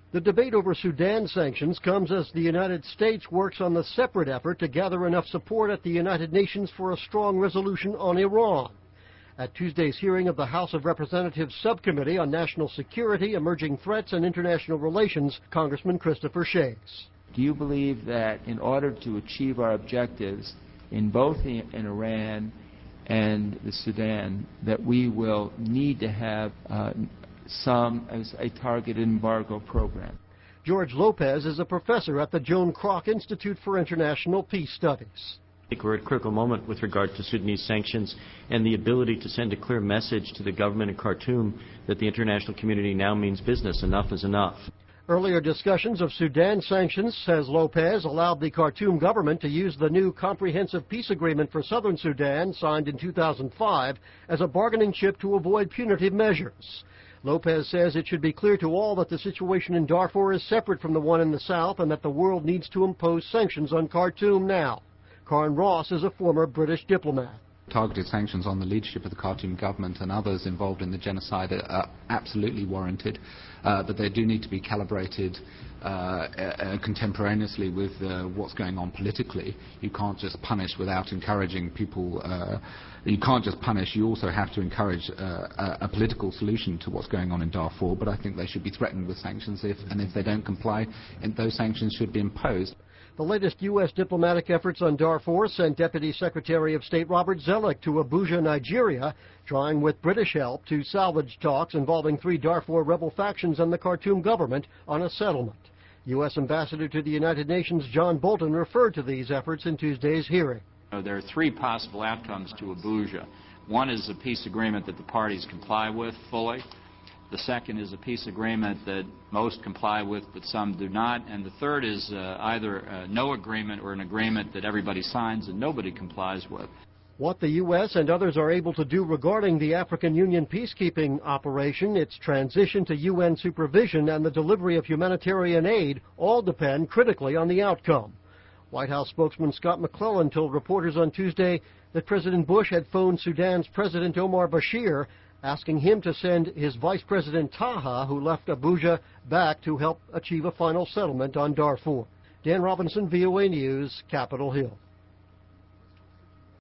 The debate over Sudan sanctions comes as the United States works on the separate effort to gather enough support at the United Nations for a strong resolution on Iran. At Tuesday's hearing of the House of Representatives Subcommittee on National Security, Emerging Threats, and International Relations, Congressman Christopher Shays. Do you believe that in order to achieve our objectives in both in Iran and the Sudan, that we will need to have as a targeted embargo program? George Lopez is a professor at the Joan Kroc Institute for International Peace Studies. I think we're at a critical moment with regard to Sudanese sanctions and the ability to send a clear message to the government in Khartoum that the international community now means business. Enough is enough. Earlier discussions of Sudan sanctions, says Lopez, allowed the Khartoum government to use the new Comprehensive Peace Agreement for Southern Sudan, signed in 2005, as a bargaining chip to avoid punitive measures. Lopez says it should be clear to all that the situation in Darfur is separate from the one in the south and that the world needs to impose sanctions on Khartoum now. Karen Ross is a former British diplomat. Targeted sanctions on the leadership of the Khartoum government and others involved in the genocide are absolutely warranted, but they do need to be calibrated contemporaneously with what's going on politically. You can't just punish without encouraging people. You can't just punish, you also have to encourage a political solution to what's going on in Darfur, but I think they should be threatened with sanctions if they don't comply, and those sanctions should be imposed. The latest U.S. diplomatic efforts on Darfur sent Deputy Secretary of State Robert Zoellick to Abuja, Nigeria, trying with British help to salvage talks involving 3 Darfur rebel factions and the Khartoum government on a settlement. U.S. Ambassador to the United Nations John Bolton referred to these efforts in Tuesday's hearing. There are 3 possible outcomes to Abuja. One is a peace agreement that the parties comply with fully. The second is a peace agreement that most comply with but some do not. And the third is either no agreement or an agreement that everybody signs and nobody complies with. What the U.S. and others are able to do regarding the African Union peacekeeping operation, its transition to UN supervision, and the delivery of humanitarian aid all depend critically on the outcome. White House spokesman Scott McClellan told reporters on Tuesday that President Bush had phoned Sudan's President Omar Bashir, asking him to send his Vice President Taha, who left Abuja, back to help achieve a final settlement on Darfur. Dan Robinson, VOA News, Capitol Hill.